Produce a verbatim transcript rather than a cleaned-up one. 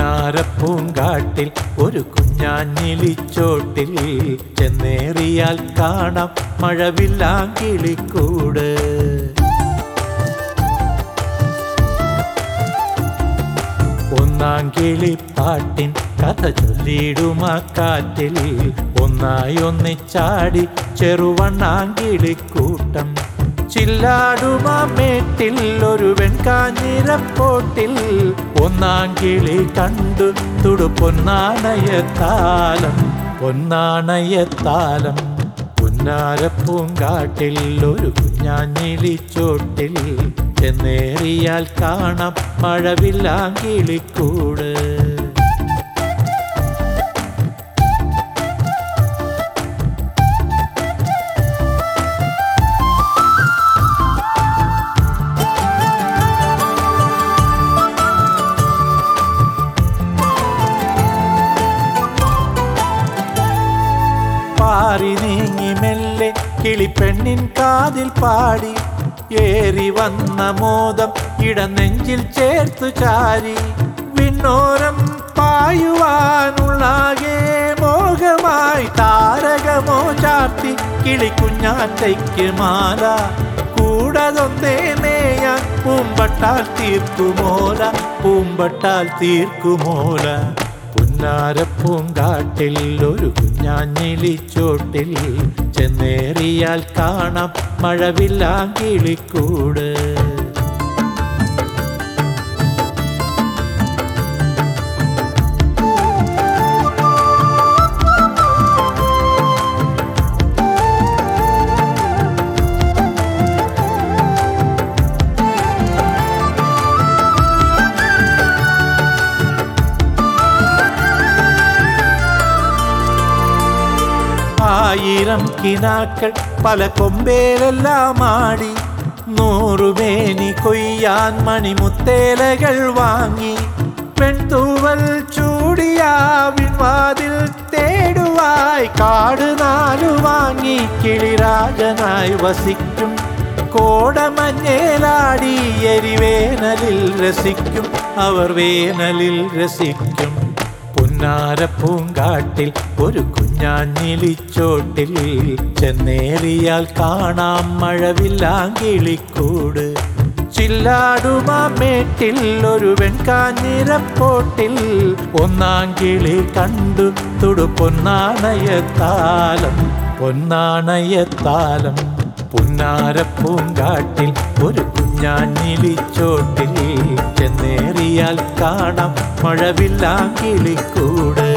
പുന്നാരപ്പൂങ്കാട്ടിൽ ഒരു കുഞ്ഞാഞ്ഞിലിച്ചോട്ടിൽ ചെന്നേറിയാൽ കാണാം മഴവില്ലാങ്കിളിക്കൂട്. ഒന്നാം കിളിപ്പാട്ടിൻ കഥ ചൊല്ലിടുമാ കാറ്റിൽ ഒന്നായി ഒന്നിച്ചാടി ചെറുവണ്ണാങ്കിളിക്കൂട്ടം. ചില്ലാടുമാ മേട്ടിൽ ഒരു വെൺകാഞ്ഞിരപ്പോട്ടിൽ ഒന്നാം കിളി കണ്ടു തുടു പൊന്നാണയത്താലം പൊന്നാണയത്താലം. പുന്നാരപ്പൂങ്കാട്ടിൽ ഒരു കുഞ്ഞാഞ്ഞിലിച്ചോട്ടിൽ ചെന്നേറിയാൽ കാണാം മഴവില്ലാങ്കിളിക്കൂട്. പാറി നീങ്ങി മെല്ലെ കിളിപ്പെണ്ണിൻ കാതിൽ പാടി ഏറി വന്ന മോദം ഇടനെഞ്ചിൽ ചേർത്തു ചാരി. വിണ്ണോരം പായുവാനുള്ളാകെ മോഹമായി താരകമോ ചാർത്തി കിളിക്കുഞ്ഞാറ്റയ്ക്ക് മാല. കൂടതൊന്നേ മേയാൻ പൂമ്പട്ടാൽ തീർക്കുമോല പൂമ്പട്ടാൽ തീർക്കുമോല. പുന്നാരപ്പൂങ്കാട്ടിൽ ഒരു കുഞ്ഞാഞ്ഞിലിച്ചോട്ടിൽ ചെന്നേറിയാൽ കാണാം മഴവില്ലാങ്കിളിക്കൂട്. ആയിരം കിനാക്കൾ പല കൊമ്പേലെല്ലാം ആടി നൂറുമേനി കൊയ്യാൻ മണിമുത്തേലകൾ വാങ്ങി. പെൺതൂവൽ ചൂടിയ വിൺവാതിൽ തേടുവായി കാട് നാലു വാങ്ങി കിളിരാജനായി വസിക്കും. കോടമഞ്ഞേലാടി എരിവേനലിൽ രസിക്കും അവർ വേനലിൽ രസിക്കും. പുന്നാരപ്പൂങ്കാട്ടിൽ ഒരു കുഞ്ഞാഞ്ഞിലിച്ചോട്ടിൽ ചെന്നേറിയാൽ കാണാം മഴവില്ലാങ്കിളിക്കൂട്. ചില്ലാടുമാ മേട്ടിൽ ഒരു വെൺകാഞ്ഞിരപ്പോട്ടിൽ ഒന്നാം കിളി കണ്ടു തുടു പൊന്നാണയത്താലം പൊന്നാണയത്താലം. പുന്നാരപ്പൂങ്കാട്ടിൽ ഒരു കുഞ്ഞാഞ്ഞിലിച്ചോട്ടിൽ ചെന്നേറിയാൽ കാണാം മഴവില്ലാങ്കിളിക്കൂട്.